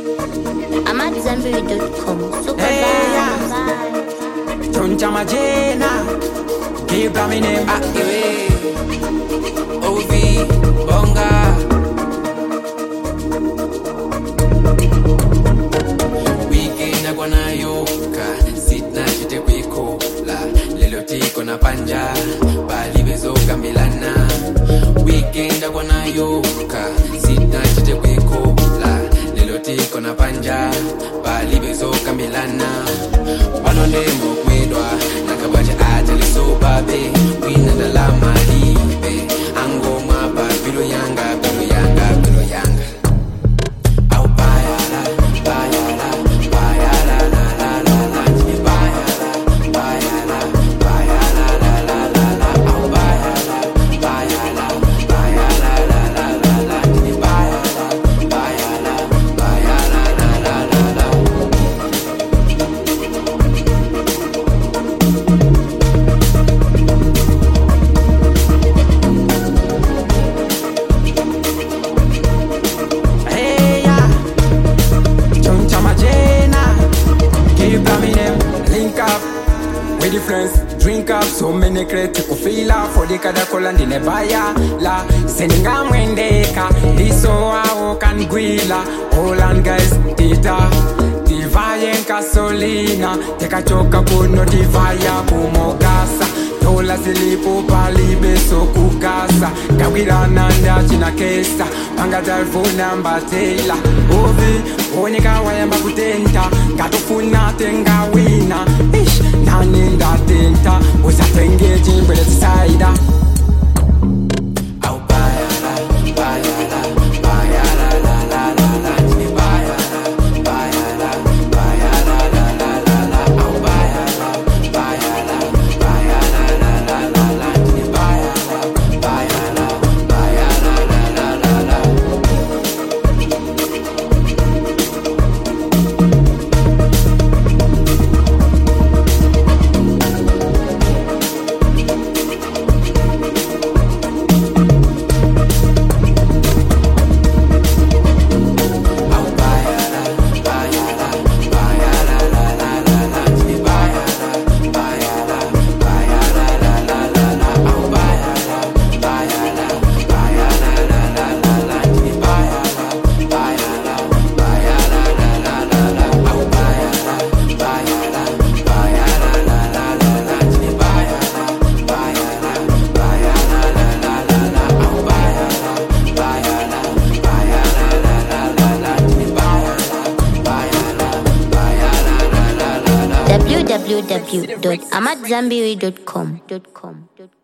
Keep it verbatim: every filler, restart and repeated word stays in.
I'm at Zambiri dot com. Super vibe. Tuncha Majena, keep coming in. Activate O V Bonga. Weekend agwana yoka, sit na chite kwikola. Lelo tiko na panja, bali bezo kamilana. Weekend agwana yoka, sit na chite kwikola. Lelo tiko na panja, bali bezo kamilana. Wanone mokwedwa, nakabaja ajali so babe. Wina da la malibe, ango mapa bilo yanga, bilo yanga, bilo yanga. Au bayala, bayala, bayala la la la la. Bayala, bayala, bayala la la la la. Au bayala, bayala, bayala la la la la. Bayala, bayala, bayala la la la la. Hey, yeah. Tuncha Majena, keep coming in. Link up with the friends, drink up. So many critical feel up for the Kadakola and the Nebaya. La, sending a Wendeka. This so I can grilla. Holland guys, Tita. Divaya and Gasolina. Take a choka puno divaya kumogasa. Dola zilipo palibe so kukasa. Kawira nanda china kesa. Panga telefona mbatela. Ovi, onika wayamba kutenta. Katufuna tenga wina. Ish, nani nda tenta. Usatenge jimbele tisaida. Au bayala, bayala, bayala la la la la. Bayala, bayala, bayala la la la la. Au bayala, bayala, bayala la la la la. Bayala, bayala, bayala la la la la. Au bayala, bayala, bayala la la la la. Bayala, bayala, bayala la la la la. Au bayala, bayala, bayala la la la la. Bayala, bayala, bayala la la la la. Au bayala, bayala, bayala la la la la. Bayala, bayala, bayala la la la la. Au bayala, bayala, bayala la la la la. Bayala, bayala, bayala la la la la. w w w dot amat zambiri dot com.